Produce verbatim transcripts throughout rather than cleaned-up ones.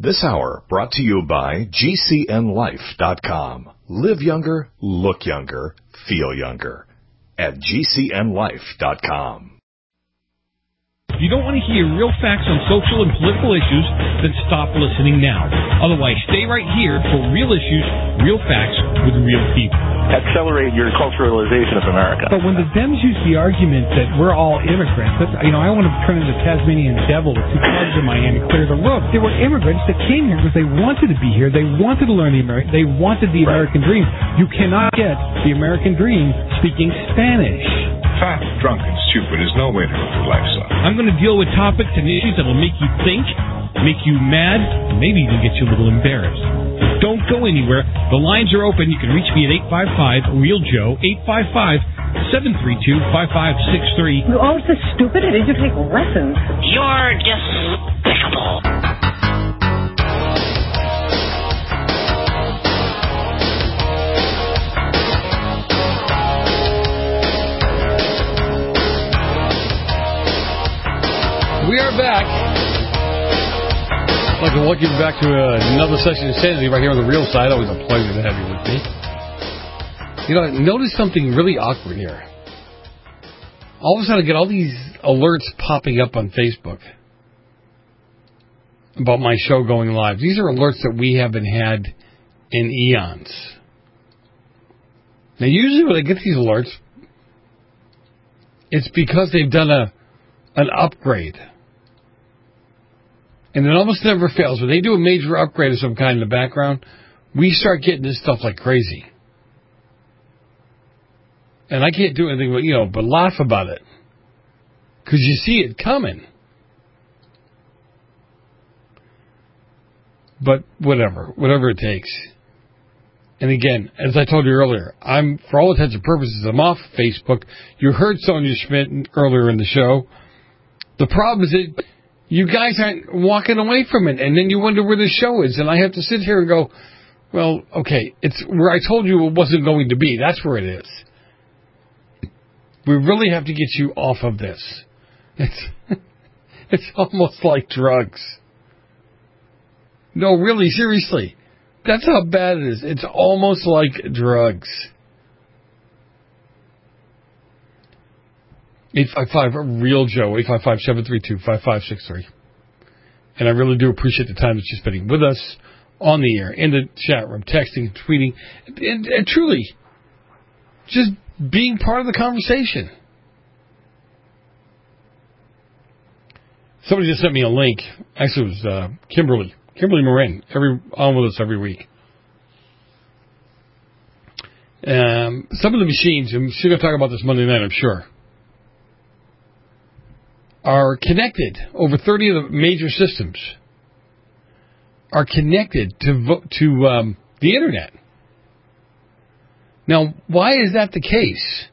This hour brought to you by G C N life dot com. Live younger, look younger, feel younger at G C N life dot com. If you don't want to hear real facts on social and political issues, then stop listening now. Otherwise, stay right here for real issues, real facts with real people. Accelerate your culturalization of America. But when the Dems use the argument that we're all immigrants, that's, you know, I want to turn into Tasmanian devil with two clubs in Miami, clear the road. There were immigrants that came here because they wanted to be here. They wanted to learn the American. They wanted the Right. American dream. You cannot get the American dream speaking Spanish. Fat, drunk, and stupid is no way to go through life, son. I'm going to deal with topics and issues that will make you think, make you mad, and maybe even get you a little embarrassed. Don't go anywhere. The lines are open. You can reach me at eight five five, real joe, eight five five, seven three two, five five six three. You're always so stupid. Did you take lessons? You're despicable. We are back. I'd like to welcome you back to uh, another session of Insanity right here on the real side. Always a pleasure to have you with me. You know, notice something really awkward here. All of a sudden, I get all these alerts popping up on Facebook about my show going live. These are alerts that we haven't had in eons. Now, usually when I get these alerts, it's because they've done a an upgrade. And it almost never fails. When they do a major upgrade of some kind in the background, we start getting this stuff like crazy. And I can't do anything but, you know, but laugh about it. Because you see it coming. But whatever. Whatever it takes. And again, as I told you earlier, I'm, for all intents and purposes, I'm off Facebook. You heard Sonia Schmidt earlier in the show. The problem is that you guys aren't walking away from it, and then you wonder where the show is, and I have to sit here and go, well, okay, it's where I told you it wasn't going to be. That's where it is. We really have to get you off of this. It's, it's almost like drugs. No, really, seriously. That's how bad it is. It's almost like drugs. eight five five, real Joe, eight five five, seven three two, five five six three. And I really do appreciate the time that you're spending with us on the air, in the chat room, texting, tweeting, and, and truly, just being part of the conversation. Somebody just sent me a link. Actually, it was uh, Kimberly. Kimberly Morin, every, on with us every week. Um, some of the machines, and she's going to talk about this Monday night, I'm sure, are connected. Over thirty of the major systems are connected to vo- to um, the internet. Now, why is that the case?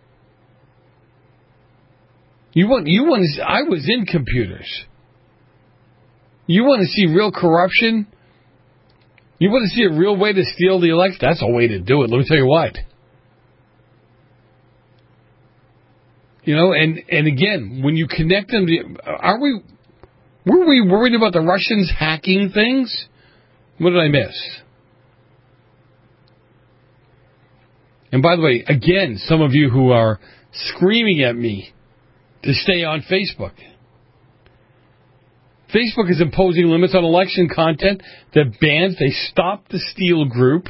You want you want to, I was in computers. You want to see real corruption? You want to see a real way to steal the election? That's a way to do it. Let me tell you what. You know, and, and again, when you connect them to, are we, were we worried about the Russians hacking things? What did I miss? And by the way, again, some of you who are screaming at me to stay on Facebook. Facebook is imposing limits on election content that bans, they stopped the Steele group.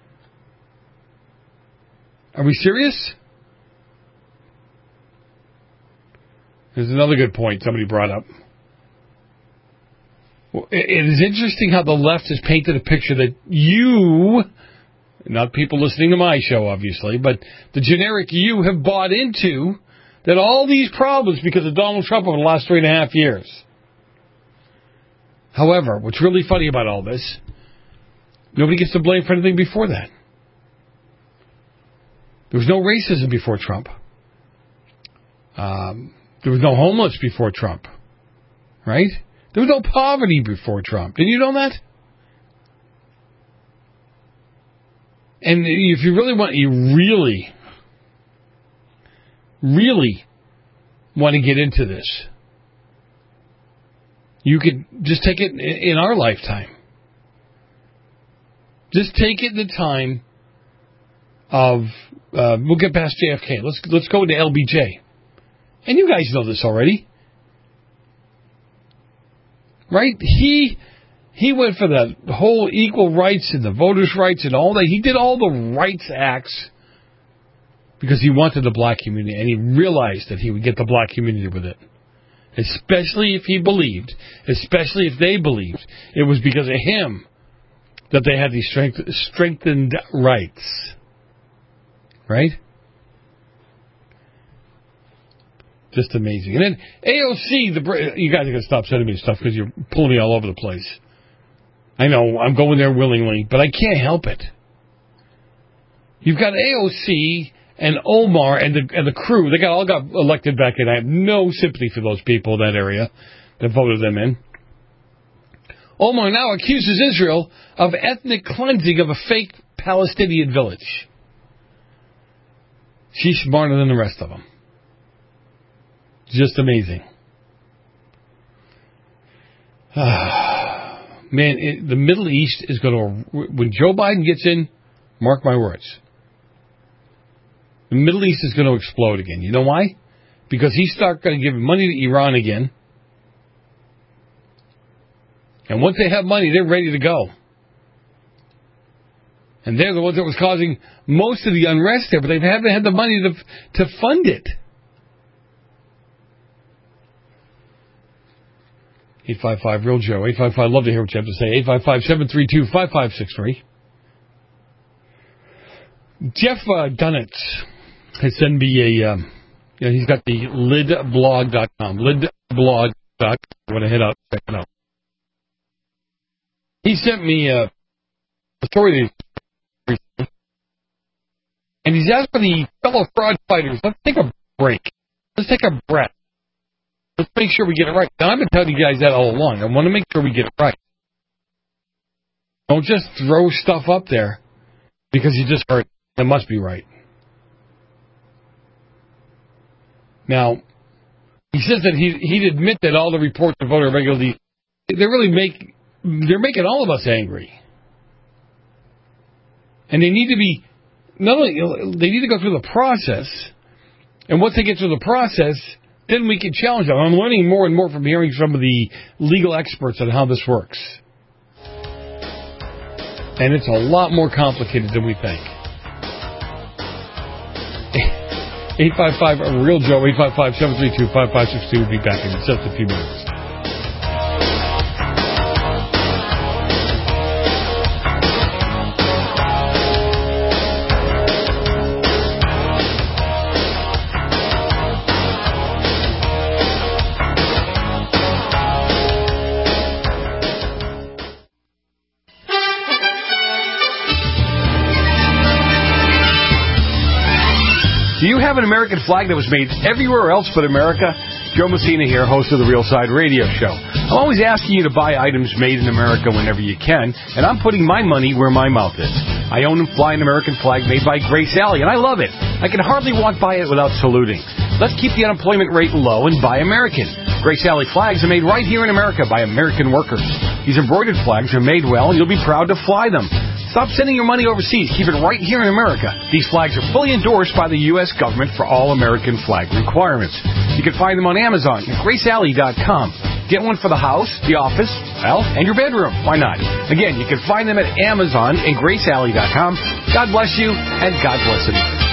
Are we serious? There's another good point somebody brought up. Well, it is interesting how the left has painted a picture that you, not people listening to my show, obviously, but the generic you have bought into, that all these problems because of Donald Trump over the last three and a half years. However, what's really funny about all this, nobody gets to blame for anything before that. There was no racism before Trump. Um... There was no homeless before Trump, right? There was no poverty before Trump. Did you know that? And if you really want, you really, really want to get into this, you could just take it in our lifetime. Just take it in the time of, uh, we'll get past J F K. Let's let's go to L B J. And you guys know this already. Right? He he went for the whole equal rights and the voters' rights and all that. He did all the rights acts because he wanted the black community, and he realized that he would get the black community with it. Especially if he believed, especially if they believed, it was because of him that they had these strength, strengthened rights. Right? Just amazing. And then A O C, the you guys are going to stop sending me stuff because you're pulling me all over the place. I know, I'm going there willingly, but I can't help it. You've got A O C and Omar and the and the crew. They got all got elected back in. I have no sympathy for those people in that area that voted them in. Omar now accuses Israel of ethnic cleansing of a fake Palestinian village. She's smarter than the rest of them. Just amazing. Man, it, the Middle East is going to... When Joe Biden gets in, mark my words, the Middle East is going to explode again. You know why? Because he's start going to give money to Iran again. And once they have money, they're ready to go. And they're the ones that was causing most of the unrest there, but they haven't had the money to to fund it. eight five five real Joe. eight five five, love to hear what you have to say. eight five five, seven three two, five five six three. Jeff uh, Dunnett has sent me a, um, you know, he's got the lid blog dot com. lid blog dot com. I want to head out check it out. He sent me a, a story that he's, and he's asked for the fellow fraud fighters, let's take a break. Let's take a breath. Let's make sure we get it right. Now, I've been telling you guys that all along. I want to make sure we get it right. Don't just throw stuff up there because you just heard it must be right. Now, he says that he, he'd admit that all the reports of voter irregularity, they really make, they're making all of us angry. And they need to be, not only, they need to go through the process, and once they get through the process, then we can challenge them. I'm learning more and more from hearing some of the legal experts on how this works. And it's a lot more complicated than we think. eight five five real Joe, eight five five, seven three two, five five six two. We'll be back in just a few minutes. Do you have an American flag that was made everywhere else but America? Joe Messina here, host of the Real Side Radio Show. I'm always asking you to buy items made in America whenever you can, and I'm putting my money where my mouth is. I own and fly an American flag made by Grace Alley, and I love it. I can hardly walk by it without saluting. Let's keep the unemployment rate low and buy American. Grace Alley flags are made right here in America by American workers. These embroidered flags are made well, and you'll be proud to fly them. Stop sending your money overseas. Keep it right here in America. These flags are fully endorsed by the U S government for all American flag requirements. You can find them on Amazon at grace alley dot com. Get one for the house, the office, well, and your bedroom. Why not? Again, you can find them at Amazon and grace alley dot com. God bless you, and God bless America.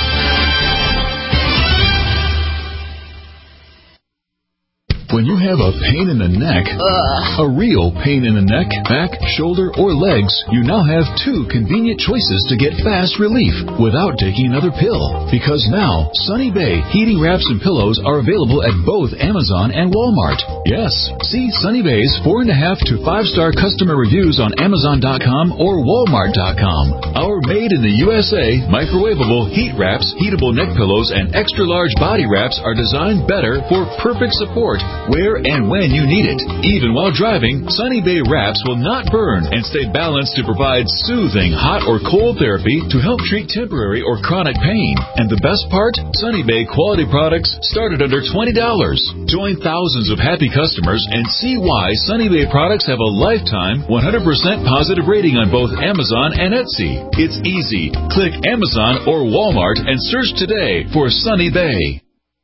When you have a pain in the neck, Ugh. a real pain in the neck, back, shoulder, or legs, you now have two convenient choices to get fast relief without taking another pill. Because now, Sunny Bay heating wraps and pillows are available at both Amazon and Walmart. Yes, see Sunny Bay's four and a half to five star customer reviews on Amazon dot com or Walmart dot com. Our made in the U S A microwavable heat wraps, heatable neck pillows, and extra large body wraps are designed better for perfect support. where and when you need it. Even while driving, Sunny Bay wraps will not burn and stay balanced to provide soothing hot or cold therapy to help treat temporary or chronic pain. And the best part? Sunny Bay quality products start at under twenty dollars. Join thousands of happy customers and see why Sunny Bay products have a lifetime one hundred percent positive rating on both Amazon and Etsy. It's easy. Click Amazon or Walmart and search today for Sunny Bay.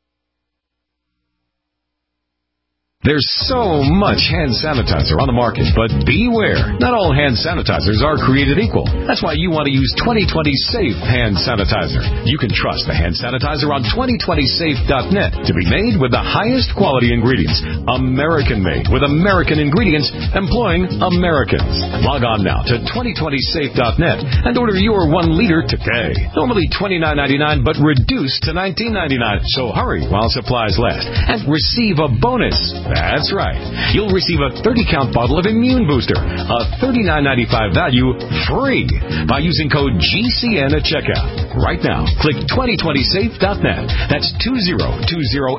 There's so much hand sanitizer on the market, but beware. Not all hand sanitizers are created equal. That's why you want to use twenty twenty Safe Hand Sanitizer. You can trust the hand sanitizer on twenty twenty safe dot net to be made with the highest quality ingredients. American-made with American ingredients employing Americans. Log on now to twenty twenty safe dot net and order your one liter today. Normally twenty-nine ninety-nine, but reduced to nineteen ninety-nine. So hurry while supplies last and receive a bonus. That's right. You'll receive a thirty count bottle of Immune Booster, a thirty-nine ninety-five value, free by using code G C N at checkout. Right now, click twenty twenty safe dot net. That's two zero two zero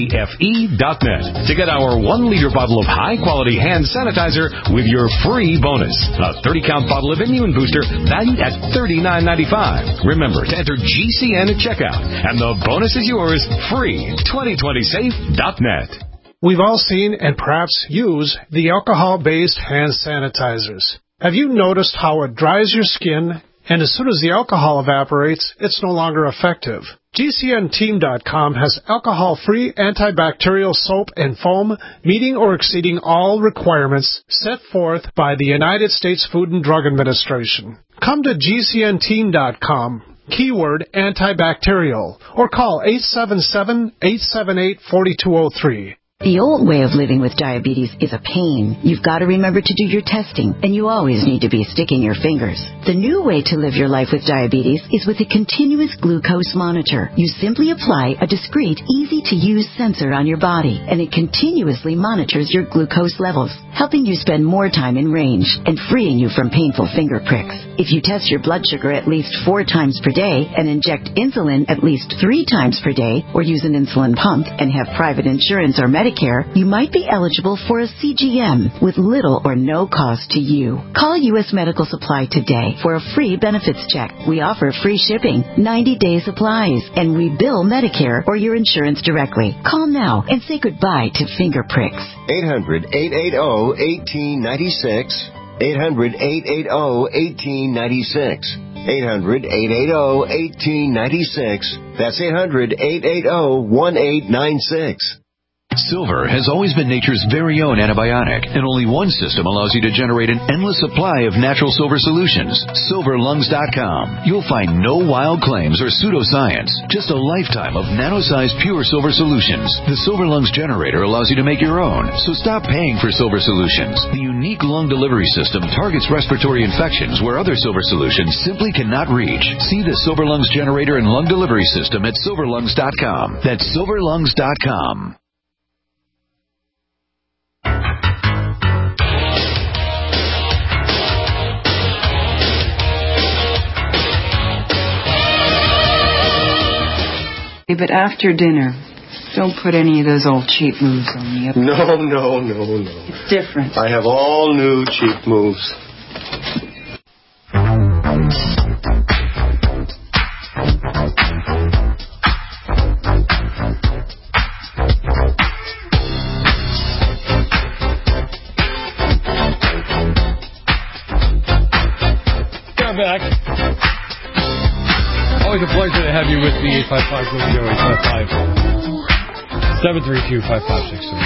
safe dot net to get our one liter bottle of high-quality hand sanitizer with your free bonus. A thirty count bottle of Immune Booster valued at thirty-nine ninety-five. Remember to enter G C N at checkout, and the bonus is yours free. twenty twenty safe dot net. We've all seen and perhaps use the alcohol-based hand sanitizers. Have you noticed how it dries your skin, and as soon as the alcohol evaporates, it's no longer effective? G C N team dot com has alcohol-free antibacterial soap and foam meeting or exceeding all requirements set forth by the United States Food and Drug Administration. Come to G C N team dot com. Keyword antibacterial, or call eight seven seven, eight seven eight, four two zero three. The old way of living with diabetes is a pain. You've got to remember to do your testing, and you always need to be sticking your fingers. The new way to live your life with diabetes is with a continuous glucose monitor. You simply apply a discreet, easy-to-use sensor on your body, and it continuously monitors your glucose levels, helping you spend more time in range and freeing you from painful finger pricks. If you test your blood sugar at least four times per day and inject insulin at least three times per day, or use an insulin pump and have private insurance or Medicare, you might be eligible for a C G M with little or no cost to you. Call U S Medical Supply today for a free benefits check. We offer free shipping, ninety-day supplies, and we bill Medicare or your insurance directly. Call now and say goodbye to finger pricks. eight hundred, eight eight zero, one eight nine six. eight hundred, eight eight zero, one eight nine six. eight hundred, eight eight zero, one eight nine six. That's eight hundred, eight eight zero, one eight nine six. Silver has always been nature's very own antibiotic, and only one system allows you to generate an endless supply of natural silver solutions. silver lungs dot com. You'll find no wild claims or pseudoscience, just a lifetime of nano-sized pure silver solutions. The Silver Lungs generator allows you to make your own, so stop paying for silver solutions. The unique lung delivery system targets respiratory infections where other silver solutions simply cannot reach. See the Silver Lungs generator and lung delivery system at silver lungs dot com. That's silver lungs dot com. But after dinner, don't put any of those old cheap moves on me. No, no, no, no. It's different. I have all new cheap moves. Come back. Always a pleasure to have you with me. eight five five, radio, eight five five, seven three two, five five six three.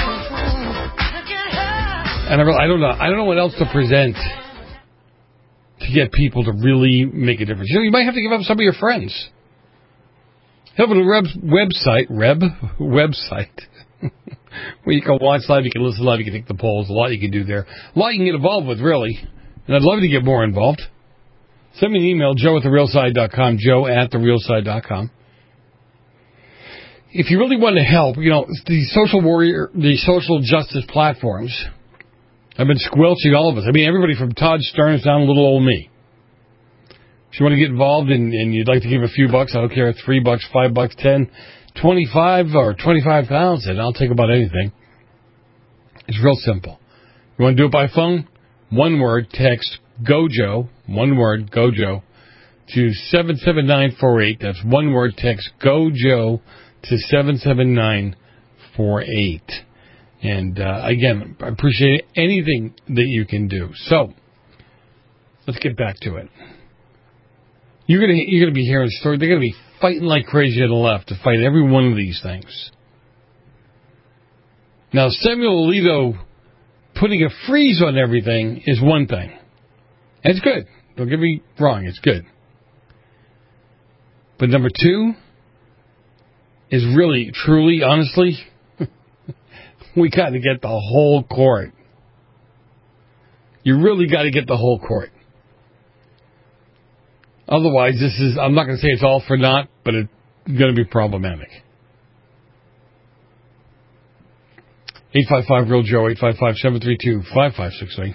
And I, really, I don't know. I don't know what else to present to get people to really make a difference. You know, you might have to give up some of your friends. Have a web, website, Reb website, where you can watch live, you can listen live, you can take the polls. A lot you can do there. A lot you can get involved with, really. And I'd love to get more involved. Send me an email, joe at the real side dot com, joe at the real side dot com. If you really want to help, you know, the social warrior, the social justice platforms have been squelching all of us. I mean, everybody from Todd Stearns down to little old me. If you want to get involved and, and you'd like to give a few bucks, I don't care, three bucks, five bucks, ten, twenty-five, or twenty-five thousand, I'll take about anything. It's real simple. You want to do it by phone? One word, text GOJO, one word, GOJO, to seven seven nine four eight. That's one word, text GOJO to seven seven nine four eight. And, uh, again, I appreciate anything that you can do. So, let's get back to it. You're gonna you're gonna be hearing stories. They're gonna be fighting like crazy on the left to fight every one of these things. Now, Samuel Alito putting a freeze on everything is one thing. And it's good. Don't get me wrong, it's good. But number two is really, truly, honestly, we got to get the whole court. You really got to get the whole court. Otherwise, this is, I'm not going to say it's all for naught, but it's going to be problematic. eight five five real Joe, eight five five, seven three two, five five six three.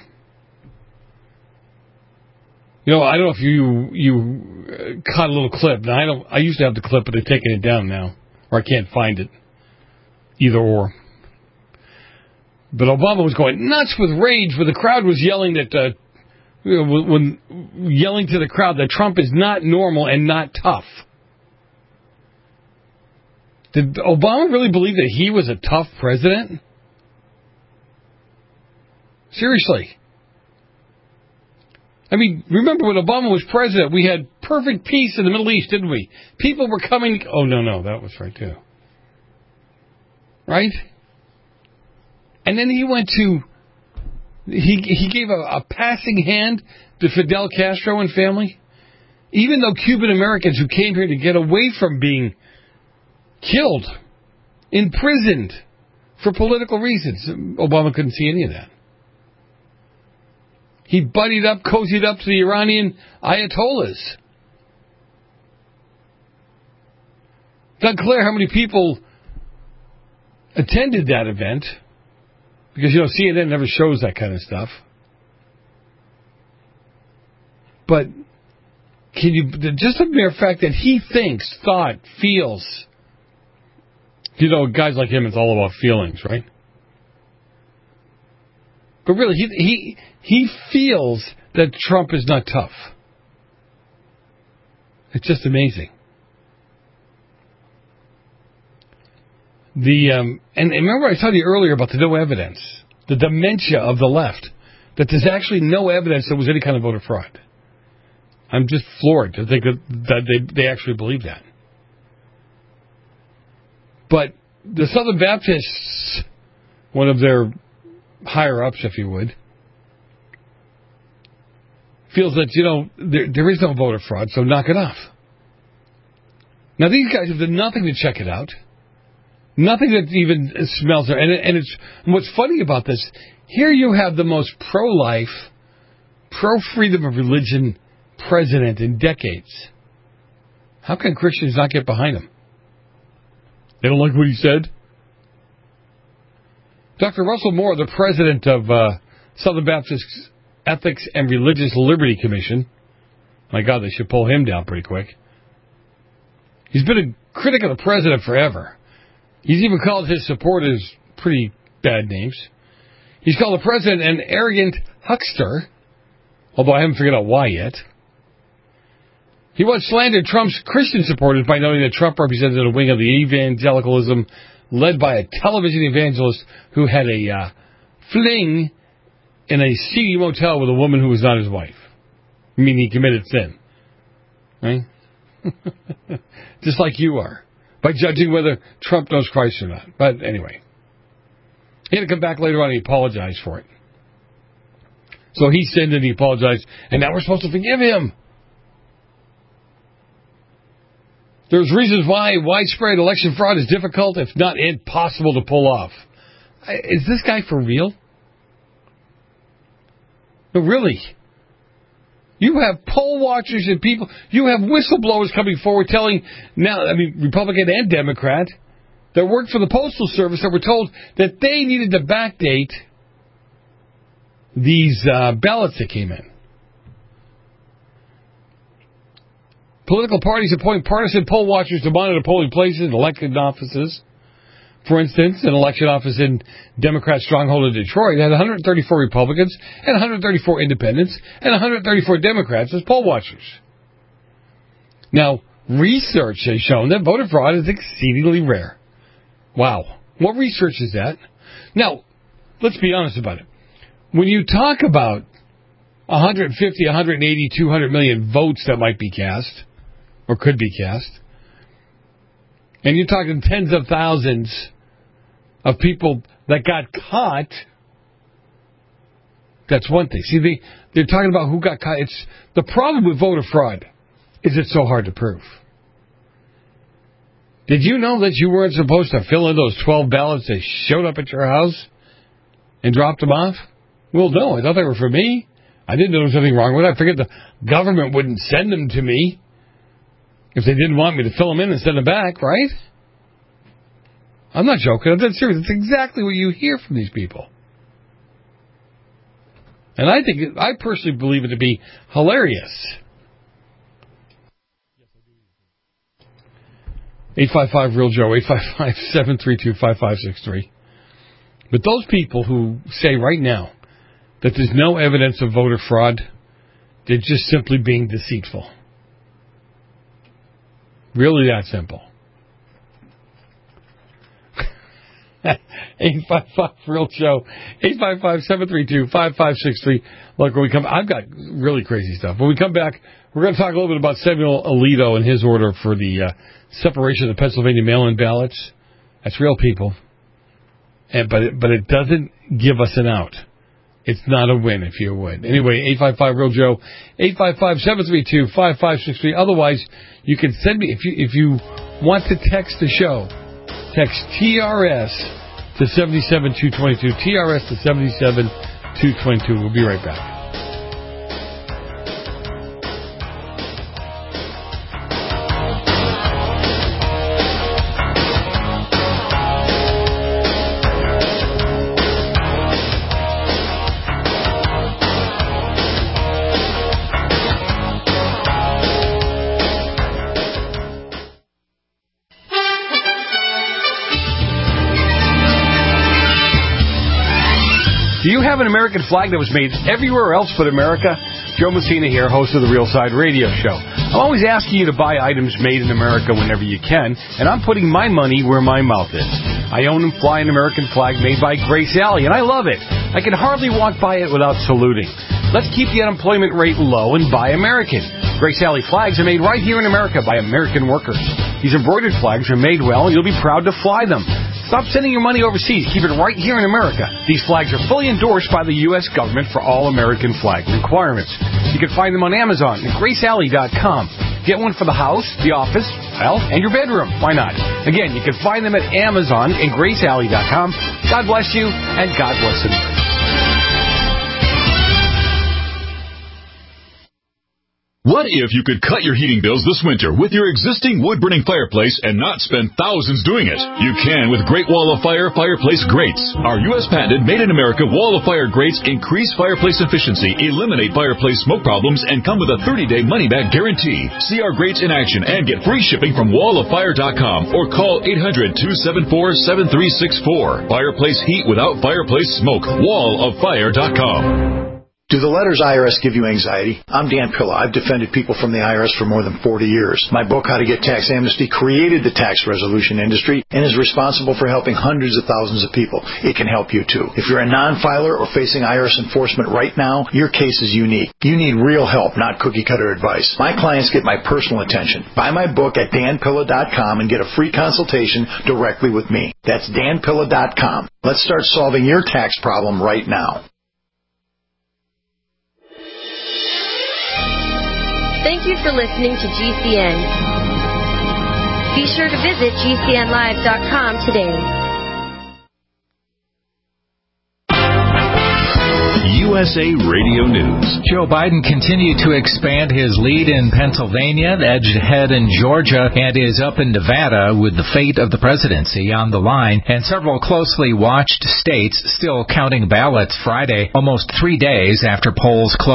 You know, I don't know if you you uh, caught a little clip. Now, I don't. I used to have the clip, but they've taken it down now, or I can't find it. Either or. But Obama was going nuts with rage when the crowd was yelling that, uh, when yelling to the crowd that Trump is not normal and not tough. Did Obama really believe that he was a tough president? Seriously. I mean, remember when Obama was president, we had perfect peace in the Middle East, didn't we? People were coming... Oh, no, no, that was right, too. Right? And then he went to... He he gave a, a passing hand to Fidel Castro and family. Even though Cuban Americans who came here to get away from being killed, imprisoned for political reasons, Obama couldn't see any of that. He buddied up, cozied up to the Iranian Ayatollahs. It's not clear how many people attended that event, because, you know, C N N never shows that kind of stuff. But can you, just the mere fact that he thinks, thought, feels, you know, guys like him, it's all about feelings, right? But really, he he he feels that Trump is not tough. It's just amazing. The um, and remember I told you earlier about the no evidence, the dementia of the left, that there's actually no evidence there was any kind of voter fraud. I'm just floored to think that, that they they actually believe that. But the Southern Baptists, one of their higher ups, if you would, feels that, you know, there, there is no voter fraud, so knock it off. Now, these guys have done nothing to check it out. Nothing that even smells there. And, and it's and what's funny about this, here you have the most pro-life, pro-freedom of religion president in decades. How can Christians not get behind him? They don't like what he said? Doctor Russell Moore, the president of uh, Southern Baptist Ethics and Religious Liberty Commission, my God, they should pull him down pretty quick. He's been a critic of the president forever. He's even called his supporters pretty bad names. He's called the president an arrogant huckster, although I haven't figured out why yet. He once slandered Trump's Christian supporters by noting that Trump represented a wing of the evangelicalism led by a television evangelist who had a uh, fling in a seedy motel with a woman who was not his wife. I mean, he committed sin. Right? Just like you are. By judging whether Trump knows Christ or not. But anyway. He had to come back later on and he apologized for it. So he sinned and he apologized. And now we're supposed to forgive him. There's reasons why widespread election fraud is difficult, if not impossible, to pull off. Is this guy for real? No, really. You have poll watchers and people, you have whistleblowers coming forward telling, now, I mean, Republican and Democrat, that worked for the Postal Service that were told that they needed to backdate these uh, ballots that came in. Political parties appoint partisan poll watchers to monitor polling places and elected offices. For instance, an election office in Democrat stronghold of Detroit had one hundred thirty-four Republicans and one hundred thirty-four independents and one hundred thirty-four Democrats as poll watchers. Now, research has shown that voter fraud is exceedingly rare. Wow. What research is that? Now, let's be honest about it. When you talk about one hundred fifty, one hundred eighty, two hundred million votes that might be cast, or could be cast, and you're talking tens of thousands of people that got caught, that's one thing. See, they, they're talking about who got caught. It's the problem with voter fraud is it's so hard to prove. Did you know that you weren't supposed to fill in those twelve ballots that showed up at your house and dropped them off? Well, no, I thought they were for me. I didn't know there was anything wrong with it. I figured the government wouldn't send them to me if they didn't want me to fill them in and send them back, right? I'm not joking. I'm dead serious. It's exactly what you hear from these people. And I think, I personally believe it to be hilarious. eight five five real Joe, eight five five, seven three two, five five six three. But those people who say right now that there's no evidence of voter fraud, they're just simply being deceitful. Really that simple. eight five five real Joe, eight five five, seven three two, five five six three. Look, when we come, I've got really crazy stuff. When we come back, we're going to talk a little bit about Samuel Alito and his order for the uh, separation of the Pennsylvania mail-in ballots. That's real, people. And, but, it, but it doesn't give us an out. It's not a win, if you would. Anyway, eight five five real Joe, eight five five, seven three two, five five six three. Otherwise, you can send me, if you if you want to text the show, text T R S to seven seven two two two, T R S to seven seven two two two. We'll be right back. Do you have an American flag that was made everywhere else but America? Joe Messina here, host of the Real Side Radio Show. I'm always asking you to buy items made in America whenever you can, and I'm putting my money where my mouth is. I own and fly an American flag made by Grace Alley, and I love it. I can hardly walk by it without saluting. Let's keep the unemployment rate low and buy American. Grace Alley flags are made right here in America by American workers. These embroidered flags are made well, and you'll be proud to fly them. Stop sending your money overseas. Keep it right here in America. These flags are fully endorsed by the U S government for all American flag requirements. You can find them on Amazon at grace alley dot com. Get one for the house, the office, well, and your bedroom. Why not? Again, you can find them at Amazon and grace alley dot com. God bless you, and God bless America. What if you could cut your heating bills this winter with your existing wood-burning fireplace and not spend thousands doing it? You can with Great Wall of Fire Fireplace Grates. Our U S patented, made-in-America Wall of Fire grates increase fireplace efficiency, eliminate fireplace smoke problems, and come with a thirty-day money-back guarantee. See our grates in action and get free shipping from wall of fire dot com or call eight hundred, two seven four, seven three six four. Fireplace heat without fireplace smoke. wall of fire dot com. Do the letters I R S give you anxiety? I'm Dan Pilla. I've defended people from the I R S for more than forty years. My book, How to Get Tax Amnesty, created the tax resolution industry and is responsible for helping hundreds of thousands of people. It can help you, too. If you're a non-filer or facing I R S enforcement right now, your case is unique. You need real help, not cookie-cutter advice. My clients get my personal attention. Buy my book at dan pilla dot com and get a free consultation directly with me. That's dan pilla dot com. Let's start solving your tax problem right now. Thank you for listening to G C N. Be sure to visit G C N live dot com today. U S A Radio News. Joe Biden continued to expand his lead in Pennsylvania, edged ahead in Georgia, and is up in Nevada with the fate of the presidency on the line, and several closely watched states still counting ballots Friday, almost three days after polls closed.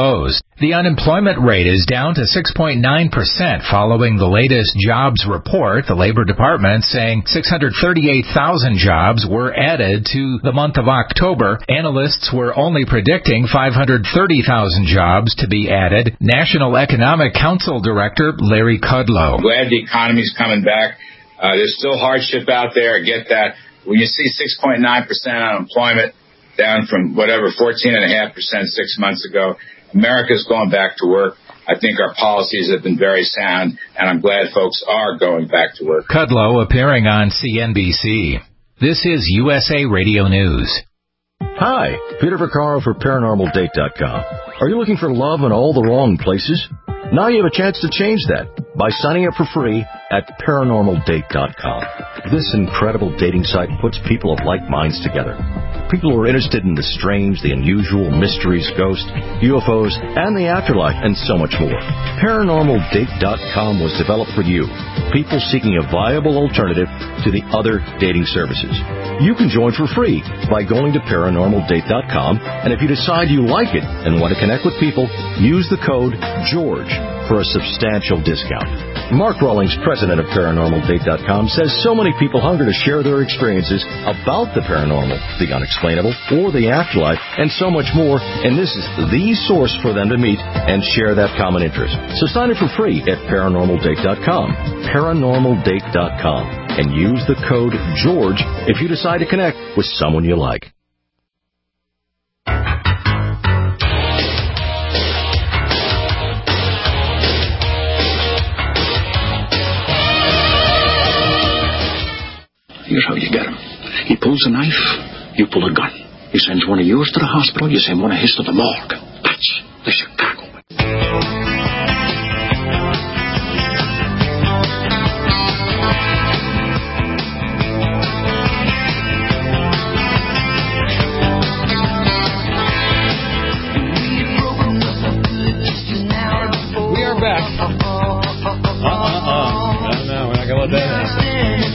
The unemployment rate is down to six point nine percent following the latest jobs report. The Labor Department saying six hundred thirty-eight thousand jobs were added to the month of October. Analysts were only predicting five hundred thirty thousand jobs to be added. National Economic Council Director Larry Kudlow. Glad the economy's coming back. Uh, there's still hardship out there. I get that. When you see six point nine percent unemployment down from whatever, fourteen point five percent six months ago, America's going back to work. I think our policies have been very sound, and I'm glad folks are going back to work. Kudlow appearing on C N B C. This is U S A Radio News. Hi, Peter Vaccaro for Paranormal Date dot com. Are you looking for love in all the wrong places? Now you have a chance to change that by signing up for free at Paranormal Date dot com. This incredible dating site puts people of like minds together. People who are interested in the strange, the unusual, mysteries, ghosts, U F Os, and the afterlife, and so much more. Paranormal Date dot com was developed for you, people seeking a viable alternative to the other dating services. You can join for free by going to Paranormal Date dot com, and if you decide you like it and want to connect with people, use the code GEORGE for a substantial discount. Mark Rawlings, president of Paranormal Date dot com, says so many people hunger to share their experiences about the paranormal, the unexplainable, or the afterlife, and so much more, and this is the source for them to meet and share that common interest. So sign up for free at Paranormal Date dot com, Paranormal Date dot com, and use the code GEORGE if you decide to connect with someone you like. Here's how you get him. He pulls a knife, you pull a gun. He sends one of yours to the hospital, you send one of his to the morgue. That's the Chicago way. We are back. Uh-uh-uh. No, no, we're not going to let that happen.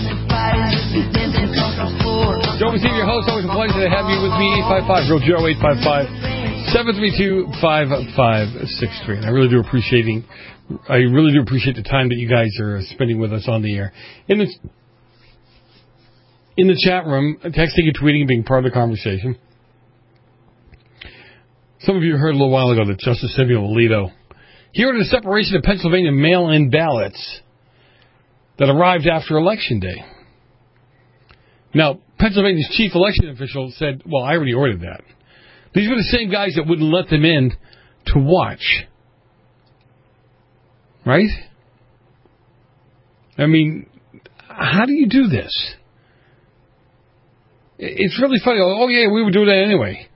Joe Messina, your host. Always a pleasure to have you with me. eight five five, Real Joe, eight five five, seven three two, five five six three. And I really do appreciating, I really do appreciate the time that you guys are spending with us on the air. In the, in the chat room, texting and tweeting, being part of the conversation. Some of you heard a little while ago that Justice Samuel Alito, he ordered a separation of Pennsylvania mail-in ballots that arrived after Election Day. Now, Pennsylvania's chief election official said, well, I already ordered that. These were the same guys that wouldn't let them in to watch. Right? I mean, how do you do this? It's really funny. Oh, yeah, we would do that anyway.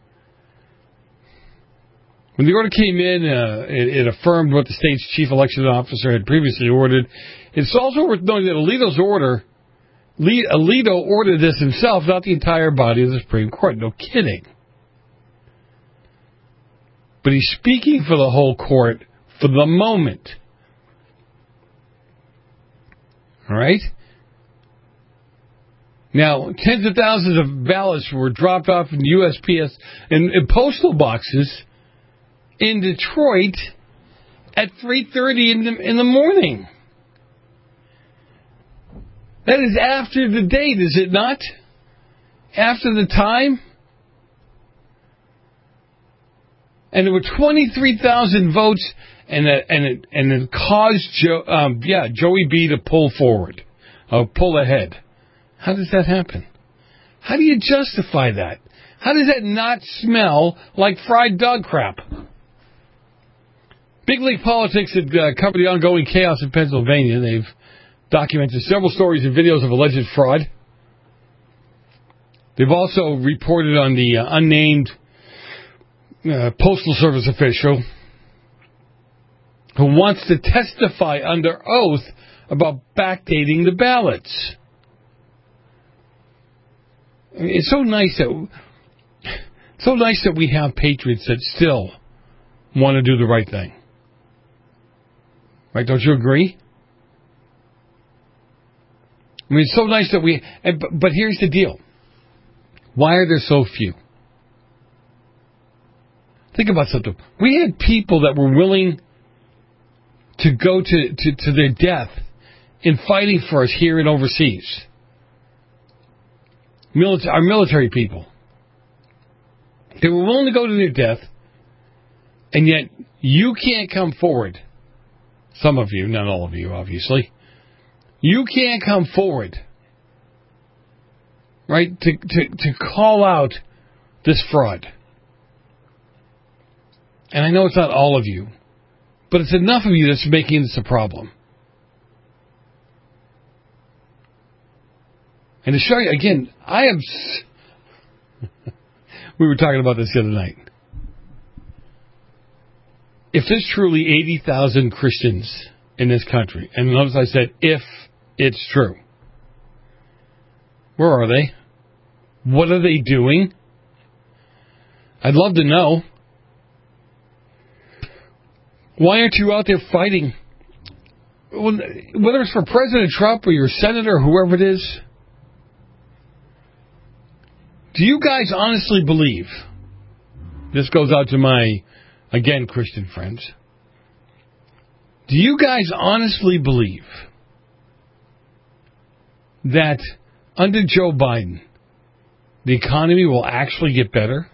When the order came in, uh, it, it affirmed what the state's chief election officer had previously ordered. It's also worth noting that Alito's order, Alito ordered this himself, not the entire body of the Supreme Court. No kidding. But he's speaking for the whole court for the moment. All right? Now, tens of thousands of ballots were dropped off in U S P S and, and postal boxes in Detroit at three thirty in the, in the morning. That is after the date, is it not? After the time? And there were twenty-three thousand votes, and it, and it, and it caused Joe, um, yeah, Joey B to pull forward, uh, pull ahead. How does that happen? How do you justify that? How does that not smell like fried dog crap? Big League Politics had uh, covered the ongoing chaos in Pennsylvania. They've documented several stories and videos of alleged fraud. They've also reported on the uh, unnamed uh, Postal Service official who wants to testify under oath about backdating the ballots. I mean, it's so nice that so nice that we have patriots that still want to do the right thing. Right? Don't you agree? I mean, it's so nice that we... And, but, but here's the deal. Why are there so few? Think about something. We had people that were willing to go to, to, to their death in fighting for us here and overseas. Milita- our military people. They were willing to go to their death, and yet you can't come forward. Some of you, not all of you, obviously. You can't come forward, right, to, to, to call out this fraud. And I know it's not all of you, but it's enough of you that's making this a problem. And to show you, again, I am... we were talking about this the other night. If there's truly eighty thousand Christians in this country, and notice I said, if it's true, where are they? What are they doing? I'd love to know. Why aren't you out there fighting? Whether it's for President Trump or your senator or whoever it is, do you guys honestly believe, this goes out to my, again, Christian friends, do you guys honestly believe that under Joe Biden, the economy will actually get better?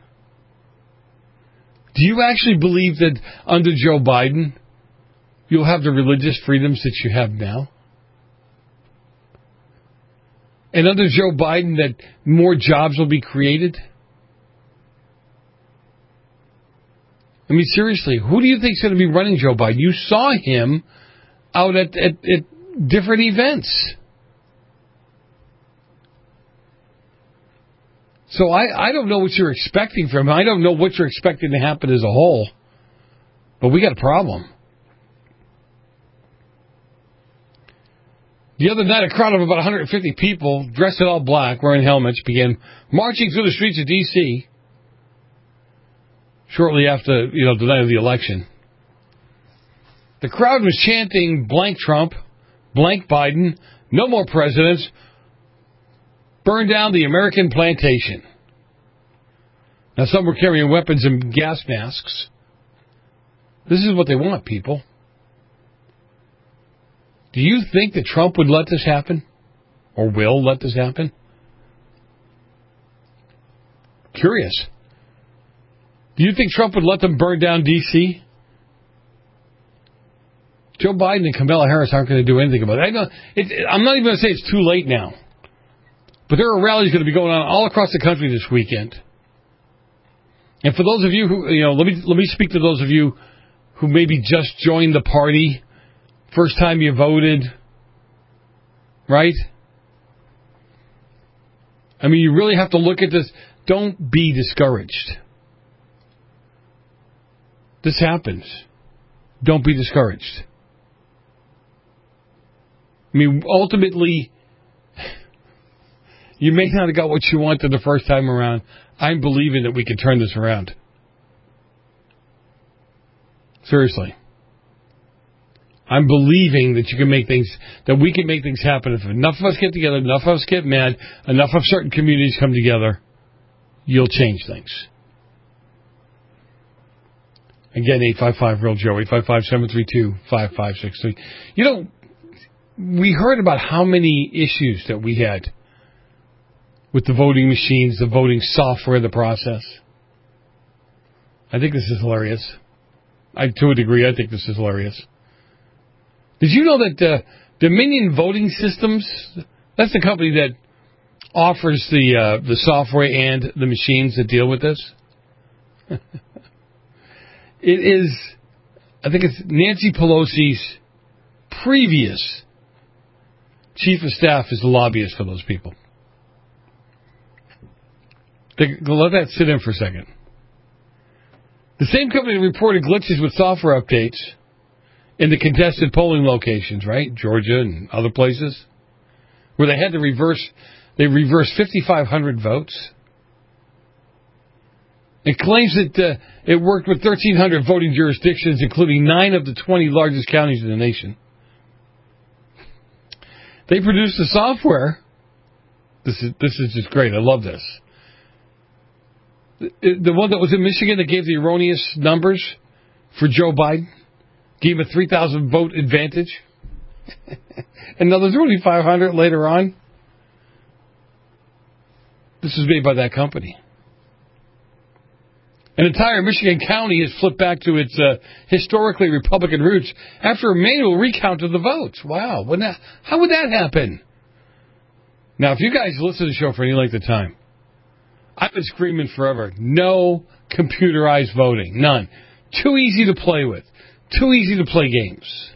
Do you actually believe that under Joe Biden, you'll have the religious freedoms that you have now? And under Joe Biden, that more jobs will be created? I mean, seriously, who do you think is going to be running Joe Biden? You saw him out at, at, at different events. So I, I don't know what you're expecting from him. I don't know what you're expecting to happen as a whole. But we got a problem. The other night, a crowd of about one hundred fifty people, dressed in all black, wearing helmets, began marching through the streets of D C shortly after, you know, the night of the election. The crowd was chanting blank Trump, blank Biden, no more presidents, burn down the American plantation. Now, some were carrying weapons and gas masks. This is what they want, people. Do you think that Trump would let this happen? Or will let this happen? Curious. Do you think Trump would let them burn down D C? Joe Biden and Kamala Harris aren't going to do anything about it. I know, it, I'm not even going to say it's too late now. But there are rallies going to be going on all across the country this weekend. And for those of you who, you know, let me let me speak to those of you who maybe just joined the party, first time you voted, right? I mean, you really have to look at this. Don't be discouraged. This happens. Don't be discouraged. I mean, ultimately, you may not have got what you wanted the first time around. I'm believing that we can turn this around. Seriously. I'm believing that you can make things, that we can make things happen. If enough of us get together, enough of us get mad, enough of certain communities come together, you'll change things. Again, eight five five real Joe, eight five five, seven three two, five five six three. You know, we heard about how many issues that we had with the voting machines, the voting software, the process. I think this is hilarious. I, to a degree, I think this is hilarious. Did you know that uh, Dominion Voting Systems, that's the company that offers the uh, the software and the machines that deal with this? It is, I think it's Nancy Pelosi's previous chief of staff is the lobbyist for those people. Let that sit in for a second. The same company reported glitches with software updates in the contested polling locations, right? Georgia and other places, where they had to reverse, they reversed fifty-five hundred votes. It claims that uh, it worked with thirteen hundred voting jurisdictions, including nine of the twenty largest counties in the nation. They produced the software. This is this is just great. I love this. The, the one that was in Michigan that gave the erroneous numbers for Joe Biden, gave him a three thousand vote advantage. Another twenty-five hundred later on. This was made by that company. An entire Michigan county has flipped back to its uh, historically Republican roots after a manual recount of the votes. Wow. Wouldn't that, how would that happen? Now, if you guys listen to the show for any length of time, I've been screaming forever, no computerized voting. None. Too easy to play with. Too easy to play games.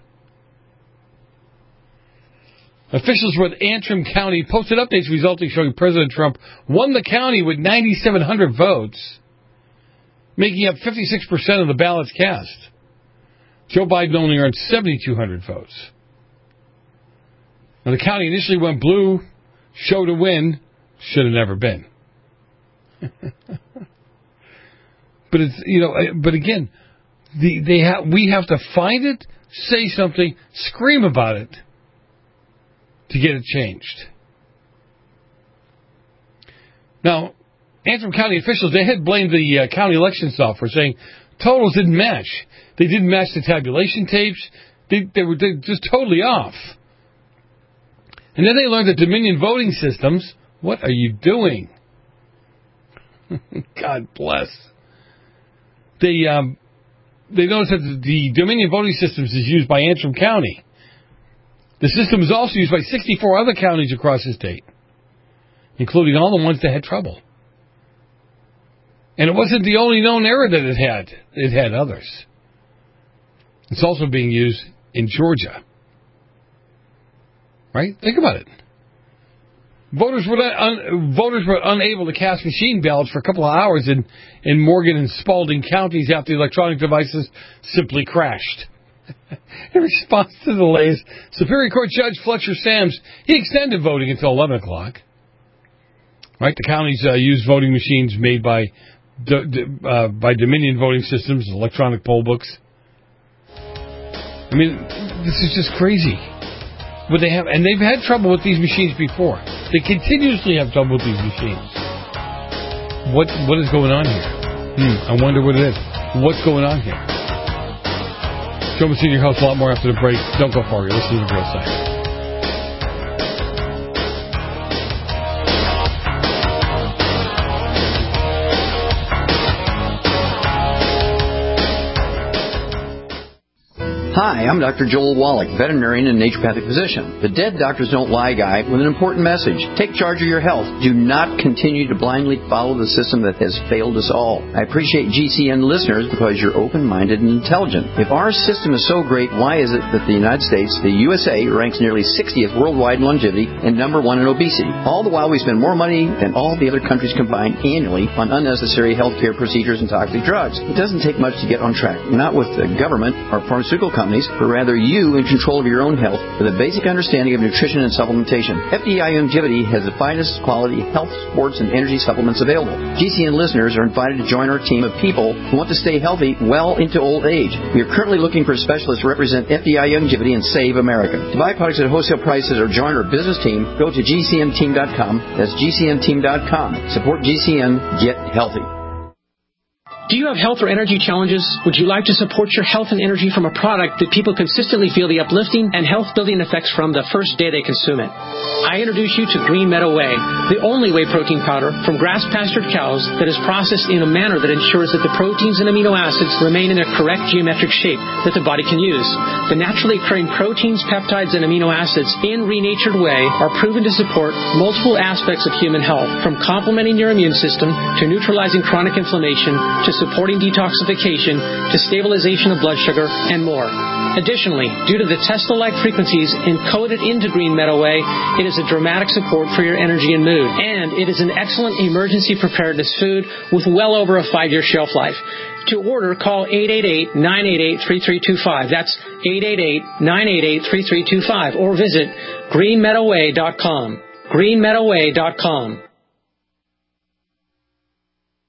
Officials with Antrim County posted updates resulting showing President Trump won the county with nine thousand seven hundred votes, making up fifty-six percent of the ballots cast. Joe Biden only earned seven thousand two hundred votes. Now, the county initially went blue, show to win, should have never been. But it's, you know, but again, the, they ha- we have to find it, say something, scream about it to get it changed. Now, Antrim County officials, they had blamed the uh, county election software, saying totals didn't match. They didn't match the tabulation tapes. They, they were they just totally off. And then they learned that Dominion voting systems, what are you doing? God bless. They um, they noticed that the Dominion voting systems is used by Antrim County. The system is also used by sixty-four other counties across the state, including all the ones that had trouble. And it wasn't the only known error that it had. It had others. It's also being used in Georgia. Right? Think about it. Voters were un- voters were unable to cast machine ballots for a couple of hours in, in Morgan and Spalding counties after the electronic devices simply crashed. In response to the delays, Superior Court Judge Fletcher Sams, he extended voting until eleven o'clock. Right? The counties uh, use voting machines made by D- D- uh, by Dominion voting systems, electronic poll books. I mean, this is just crazy. But they have, and they've had trouble with these machines before. They continuously have trouble with these machines. What what is going on here? Hmm, I wonder what it is. What's going on here? Joe Messina, your host, a lot more after the break. Don't go far. You're listening to The Real Side. Hi, I'm Doctor Joel Wallach, veterinarian and naturopathic physician. The Dead Doctors Don't Lie guy with an important message. Take charge of your health. Do not continue to blindly follow the system that has failed us all. I appreciate G C N listeners because you're open-minded and intelligent. If our system is so great, why is it that the United States, the U S A, ranks nearly sixtieth worldwide in longevity and number one in obesity? All the while we spend more money than all the other countries combined annually on unnecessary healthcare procedures and toxic drugs. It doesn't take much to get on track. Not with the government or pharmaceutical companies. Companies, but rather you in control of your own health with a basic understanding of nutrition and supplementation. F D I Longevity has the finest quality health, sports, and energy supplements available. G C N listeners are invited to join our team of people who want to stay healthy well into old age. We are currently looking for specialists to represent F D I Longevity and Save America. To buy products at wholesale prices or join our business team, go to G C N team dot com. That's G C N team dot com. Support G C N. Get healthy. Do you have health or energy challenges? Would you like to support your health and energy from a product that people consistently feel the uplifting and health-building effects from the first day they consume it? I introduce you to Green Meadow Whey, the only whey protein powder from grass-pastured cows that is processed in a manner that ensures that the proteins and amino acids remain in their correct geometric shape that the body can use. The naturally occurring proteins, peptides, and amino acids in renatured whey are proven to support multiple aspects of human health, from complementing your immune system to neutralizing chronic inflammation to supporting detoxification to stabilization of blood sugar, and more. Additionally, due to the Tesla-like frequencies encoded into Green Meadow Whey, it is a dramatic support for your energy and mood. And it is an excellent emergency preparedness food with well over a five-year shelf life. To order, call eight eight eight, nine eight eight, three three two five. That's eight eight eight, nine eight eight, three three two five. Or visit green meadow way dot com. green meadow way dot com.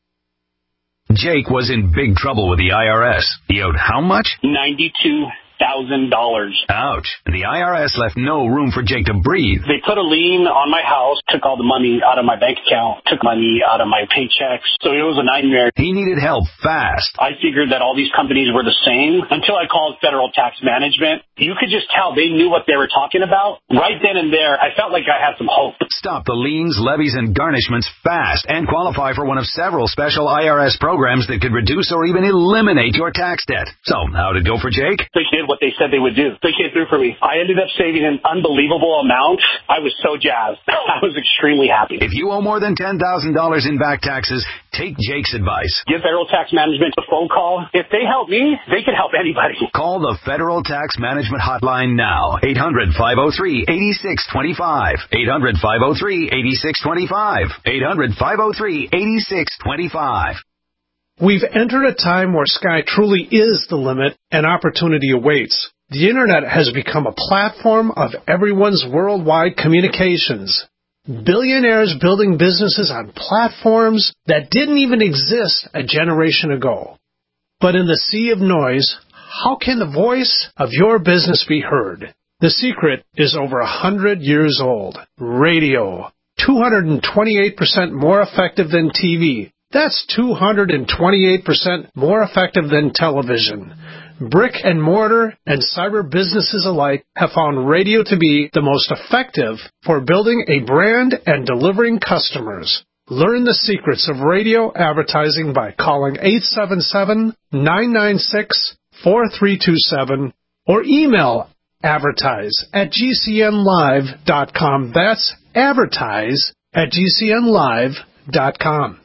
Jake was in big trouble with the I R S. He owed how much? ninety-two thousand dollars. Ouch. The I R S left no room for Jake to breathe. They put a lien on my house, took all the money out of my bank account, took money out of my paychecks. So it was a nightmare. He needed help fast. I figured that all these companies were the same until I called Federal Tax Management. You could just tell they knew what they were talking about. Right then and there, I felt like I had some hope. Stop the liens, levies, and garnishments fast and qualify for one of several special I R S programs that could reduce or even eliminate your tax debt. So, how'd it go for Jake? They did what they said they would do. They came through for me. I ended up saving an unbelievable amount. I was so jazzed. I was extremely happy. If you owe more than ten thousand dollars in back taxes, take Jake's advice. Give Federal Tax Management a phone call. If they help me, they can help anybody. Call the Federal Tax Management Hotline now. eight hundred, five oh three, eight six two five. eight hundred, five oh three, eight six two five. eight hundred, five oh three, eight six two five. We've entered a time where sky truly is the limit and opportunity awaits. The Internet has become a platform of everyone's worldwide communications. Billionaires building businesses on platforms that didn't even exist a generation ago. But in the sea of noise, how can the voice of your business be heard? The secret is over a hundred years old. Radio. two hundred twenty-eight percent more effective than T V. That's two hundred twenty-eight percent more effective than television. Brick and mortar and cyber businesses alike have found radio to be the most effective for building a brand and delivering customers. Learn the secrets of radio advertising by calling eight seven seven, nine nine six, four three two seven or email advertise at g c n live dot com. That's advertise at g c n live dot com.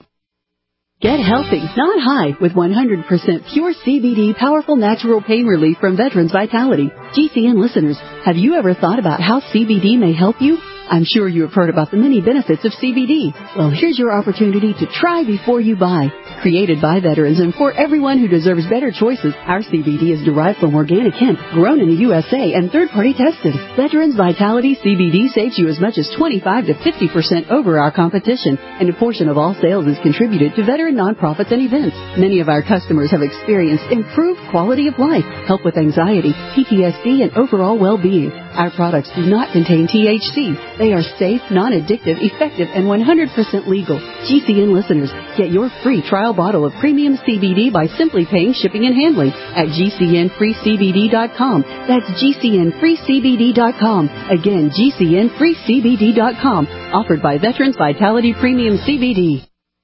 Get healthy, not high, with one hundred percent pure C B D powerful natural pain relief from Veterans Vitality. G C N listeners, have you ever thought about how C B D may help you? I'm sure you have heard about the many benefits of C B D. Well, here's your opportunity to try before you buy. Created by veterans and for everyone who deserves better choices, our C B D is derived from organic hemp, grown in the U S A and third-party tested. Veterans Vitality C B D saves you as much as twenty-five to fifty percent over our competition, and a portion of all sales is contributed to veteran nonprofits and events. Many of our customers have experienced improved quality of life, help with anxiety, P T S D, and overall well-being. Our products do not contain T H C. They are safe, non-addictive, effective, and one hundred percent legal. G C N listeners, get your free trial bottle of premium C B D by simply paying shipping and handling at g c n free c b d dot com. That's g c n free c b d dot com. Again, g c n free c b d dot com. Offered by Veterans Vitality Premium C B D.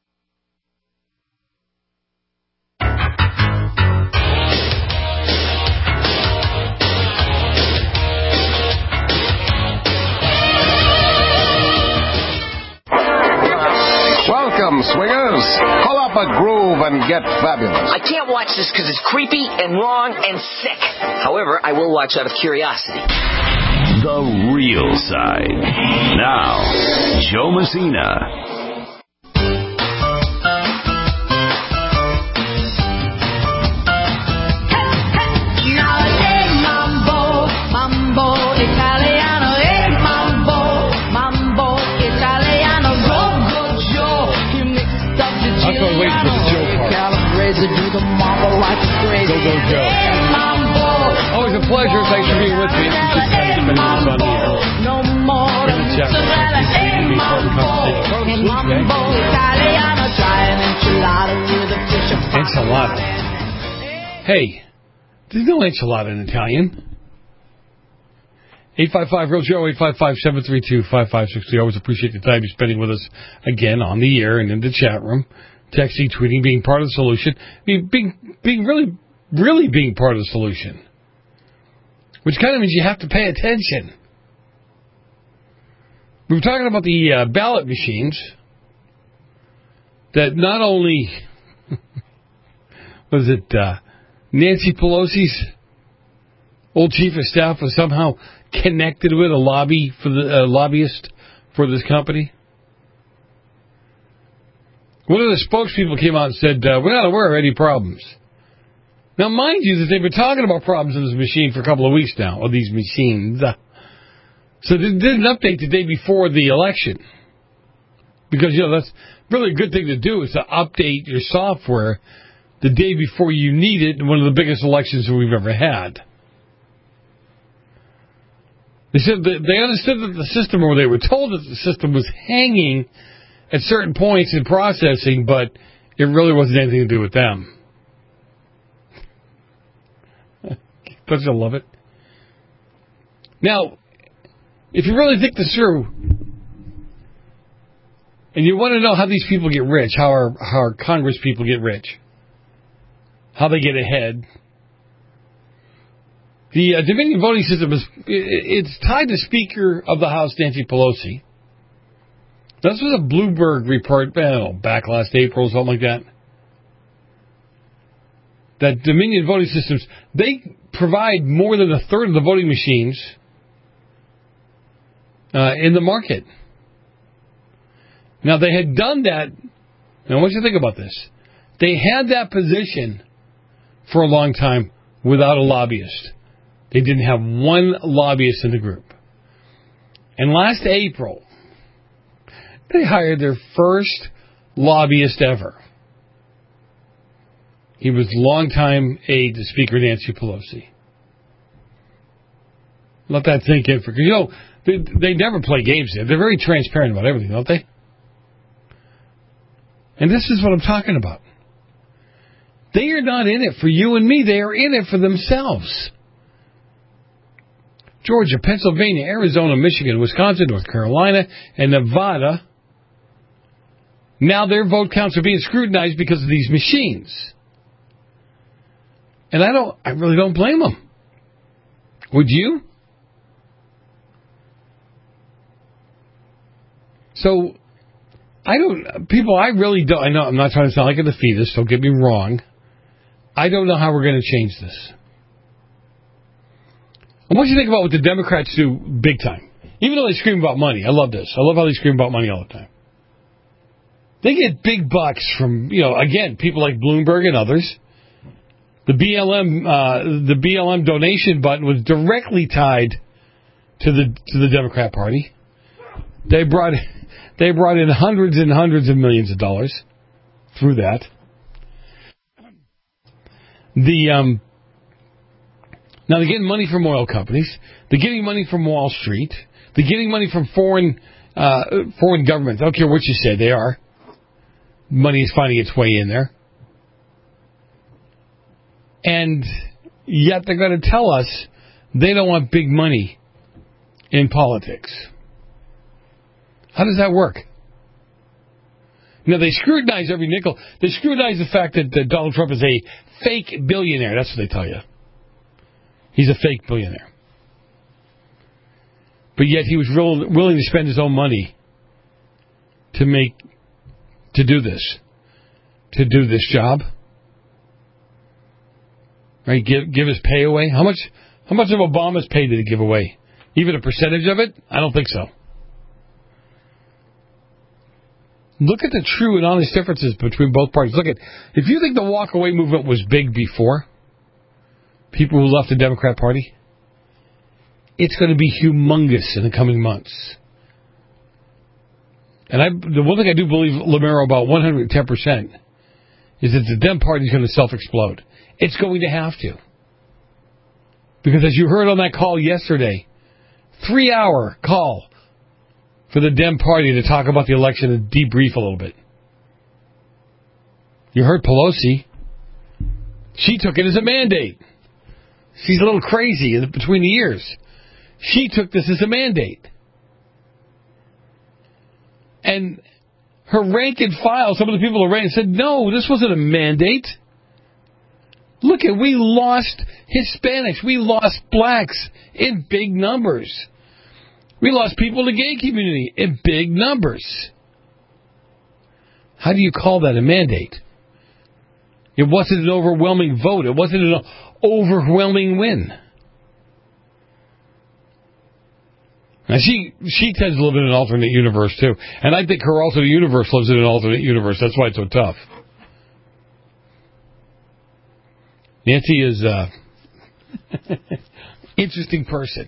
Welcome, swingers. Pull up a groove and get fabulous. I can't watch this because it's creepy and wrong and sick. However, I will watch out of curiosity. The Real Side. Now, Joe Messina. Go, go, go. Always a pleasure. Thanks for being with me. Just spending this on the air. In the chat room. Enchilada. Hey, there's no enchilada in Italian. eight five five real Joe, eight five five, seven three two, five five six three. Always appreciate the time you're spending with us again on the air and in the chat room. Texting, tweeting, being part of the solution. Being, being, being really, really being part of the solution. Which kind of means you have to pay attention. We were talking about the uh, ballot machines that not only, was it uh, Nancy Pelosi's old chief of staff was somehow connected with a lobby for the uh, lobbyist for this company. One of the spokespeople came out and said, uh, we're not aware of any problems. Now, mind you, that they've been talking about problems in this machine for a couple of weeks now, or these machines. So they did an update the day before the election. Because, you know, that's really a good thing to do, is to update your software the day before you need it in one of the biggest elections that we've ever had. They said that they understood that the system, or they were told that the system was hanging at certain points in processing, but it really wasn't anything to do with them. Don't you love it? Now, if you really think this through, and you want to know how these people get rich, how our, how our Congress people get rich, how they get ahead, the uh, Dominion voting system is it's tied to Speaker of the House Nancy Pelosi. This was a Bloomberg report, I don't know, back last April, something like that. That Dominion voting systems, they provide more than a third of the voting machines uh, in the market. Now, they had done that. Now, I want you to think about this. They had that position for a long time without a lobbyist. They didn't have one lobbyist in the group. And last April, they hired their first lobbyist ever. He was longtime aide to Speaker Nancy Pelosi. Let that sink in for you know they, they never play games there. They're very transparent about everything, don't they? And this is what I'm talking about. They are not in it for you and me. They are in it for themselves. Georgia, Pennsylvania, Arizona, Michigan, Wisconsin, North Carolina, and Nevada. Now their vote counts are being scrutinized because of these machines. And I don't, I really don't blame them. Would you? So, I don't, people, I really don't, I know, I'm not trying to sound like a defeatist, don't get me wrong. I don't know how we're going to change this. I want you to think about what the Democrats do big time. Even though they scream about money. I love this. I love how they scream about money all the time. They get big bucks from, you know, again, people like Bloomberg and others. The B L M, uh, the B L M donation button was directly tied to the to the Democrat Party. They brought they brought in hundreds and hundreds of millions of dollars through that. The um, now they're getting money from oil companies. They're getting money from Wall Street. They're getting money from foreign uh, foreign governments. I don't care what you say, they are. Money is finding its way in there. And yet they're going to tell us they don't want big money in politics. How does that work? Now, they scrutinize every nickel. They scrutinize the fact that, that Donald Trump is a fake billionaire. That's what they tell you. He's a fake billionaire. But yet he was real, willing to spend his own money to make, to do this, to do this job. Right? Give give his pay away. How much? How much of Obama's pay did he give away? Even a percentage of it? I don't think so. Look at the true and honest differences between both parties. Look at, if you think the walkaway movement was big before, people who left the Democrat Party, it's going to be humongous in the coming months. And I, the one thing I do believe, Lamero, about one hundred ten percent, is that the Dem Party is going to self-explode. It's going to have to. Because as you heard on that call yesterday, three-hour call for the Dem Party to talk about the election and debrief a little bit. You heard Pelosi. She took it as a mandate. She's a little crazy in between the ears. She took this as a mandate. And her rank and file, some of the people who ran said, no, this wasn't a mandate. Look at, we lost Hispanics. We lost blacks in big numbers. We lost people in the gay community in big numbers. How do you call that a mandate? It wasn't an overwhelming vote. It wasn't an overwhelming win. Now, she she tends to live in an alternate universe, too. And I think her alternate universe lives in an alternate universe. That's why it's so tough. Nancy is a interesting person.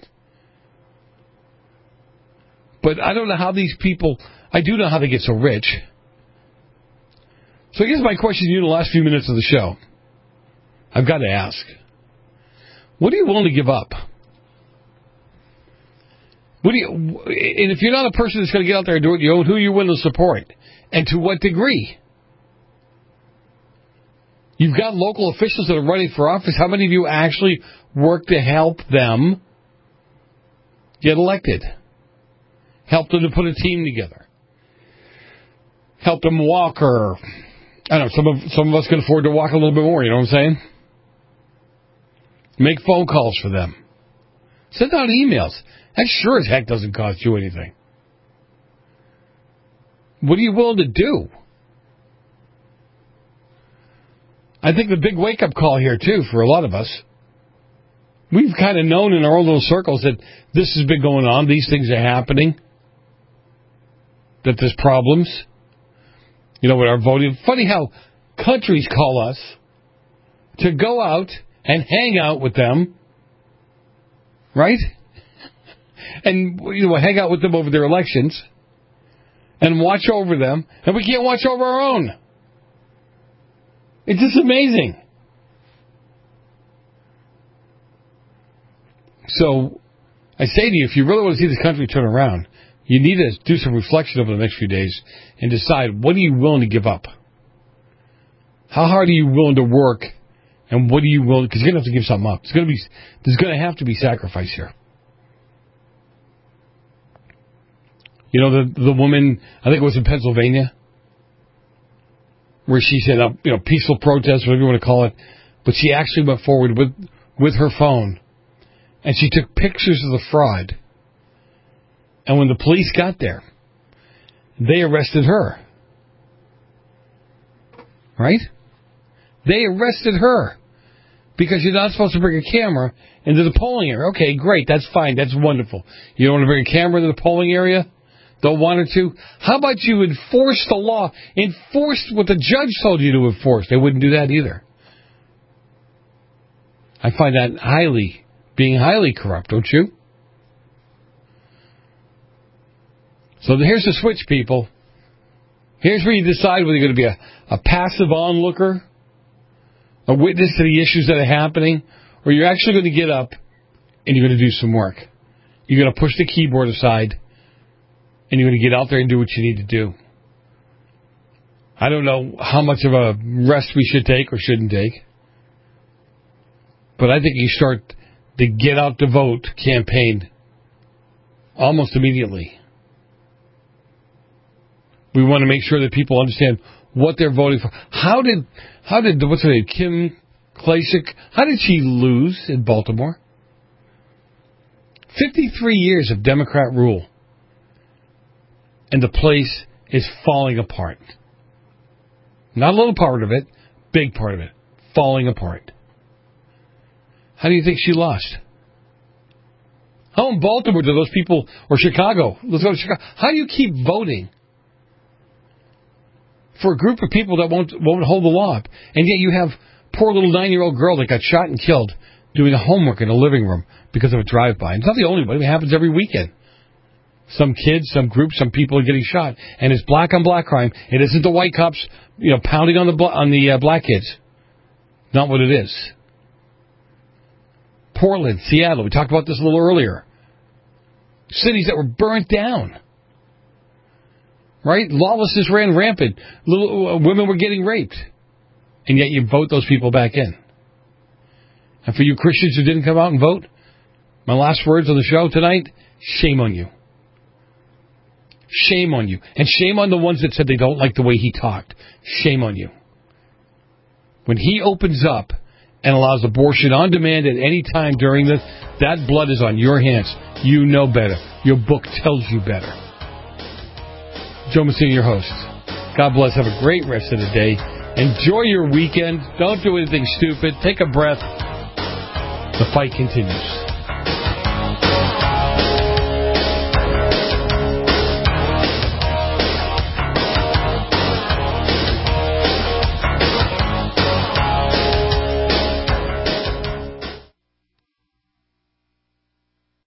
But I don't know how these people, I do know how they get so rich. So I guess my question to you in the last few minutes of the show, I've got to ask, what are you willing to give up? What do you, and if you're not a person that's going to get out there and do it, you know, who are you willing to support? And to what degree? You've got local officials that are running for office. How many of you actually work to help them get elected? Help them to put a team together. Help them walk, or I don't know, some of some of us can afford to walk a little bit more, you know what I'm saying? Make phone calls for them. Send out emails. That sure as heck doesn't cost you anything. What are you willing to do? I think the big wake-up call here, too, for a lot of us, we've kind of known in our own little circles that this has been going on, these things are happening, that there's problems. You know, with our voting. Funny how countries call us to go out and hang out with them, right? And, you know, hang out with them over their elections and watch over them, and we can't watch over our own. It's just amazing. So, I say to you, if you really want to see this country turn around, you need to do some reflection over the next few days and decide, what are you willing to give up? How hard are you willing to work, and what are you willing, because you're going to have to give something up. It's going to be, there's going to have to be sacrifice here. You know, the the woman, I think it was in Pennsylvania, where she said, uh, you know, peaceful protest, whatever you want to call it, but she actually went forward with with her phone, and she took pictures of the fraud. And when the police got there, they arrested her. Right? They arrested her. Because you're not supposed to bring a camera into the polling area. Okay, great, that's fine, that's wonderful. You don't want to bring a camera into the polling area? Don't want her to? How about you enforce the law? Enforce what the judge told you to enforce. They wouldn't do that either. I find that highly, being highly corrupt, don't you? So here's the switch, people. Here's where you decide whether you're going to be a, a passive onlooker, a witness to the issues that are happening, or you're actually going to get up and you're going to do some work. You're going to push the keyboard aside, and you're going to get out there and do what you need to do. I don't know how much of a rest we should take or shouldn't take, but I think you start the Get Out to Vote campaign almost immediately. We want to make sure that people understand what they're voting for. How did, how did, what's her name, Kim Klacik, how did she lose in Baltimore? fifty-three years of Democrat rule, and the place is falling apart. Not a little part of it, big part of it, falling apart. How do you think she lost? How in Baltimore do those people, or Chicago, let's go to Chicago, how do you keep voting for a group of people that won't won't hold the law up? And yet you have poor little nine-year-old girl that got shot and killed doing a homework in a living room because of a drive-by. And it's not the only one. It happens every weekend. Some kids, some groups, some people are getting shot. And it's black-on-black crime. It isn't the white cops, you know, pounding on the on the uh, black kids. Not what it is. Portland, Seattle, we talked about this a little earlier. Cities that were burnt down. Right? Lawlessness ran rampant. Little uh, women were getting raped. And yet you vote those people back in. And for you Christians who didn't come out and vote, my last words on the show tonight, shame on you. Shame on you. And shame on the ones that said they don't like the way he talked. Shame on you. When he opens up and allows abortion on demand at any time during this, that blood is on your hands. You know better. Your book tells you better. Joe Messina, your host. God bless. Have a great rest of the day. Enjoy your weekend. Don't do anything stupid. Take a breath. The fight continues.